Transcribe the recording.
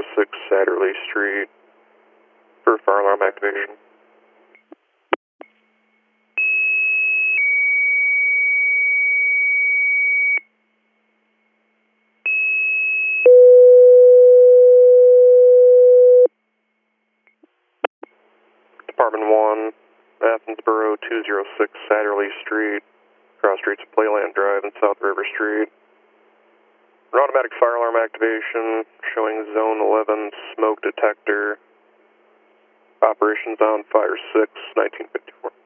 206 Satterley Street for fire alarm activation. Department 1, Athensboro 206 Satterley Street, cross streets of Playland Drive and South River Street. An automatic fire alarm activation showing zone 11 smoke detector. Operations on fire 6, 1954.